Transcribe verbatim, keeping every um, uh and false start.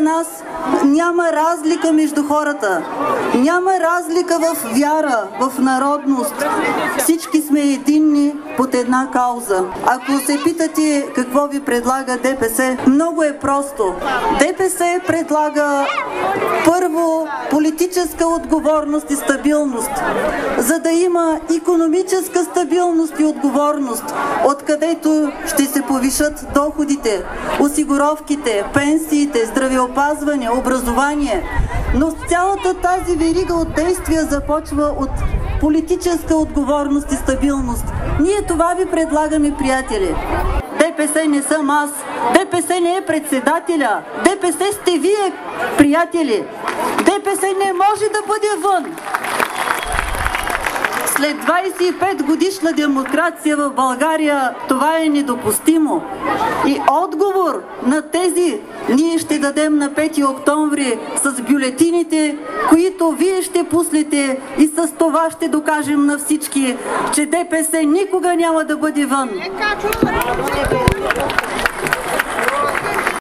за нас няма разлика между хората. Няма разлика в вяра, в народност. Всички сме единни под една кауза. Ако се питате какво ви предлага ДПС, много е просто. ДПС предлага първо политическа отговорност и стабилност, за да има икономическа стабилност и отговорност, откъдето ще се повишат доходите, осигуровките, пенсиите, здравеопазване, образование. Но цялата тази верига от действия започва от политическа отговорност и стабилност. Ние това ви предлагаме, приятели. ДПС не съм аз. ДПС не е председателя. ДПС сте вие, приятели. ДПС не може да бъде вън. След двадесет и пет годишна демокрация в България това е недопустимо. И отговор на тези ние ще дадем на пети октомври с бюлетините, които вие ще пуснете, и с това ще докажем на всички, че ДПС никога няма да бъде вън.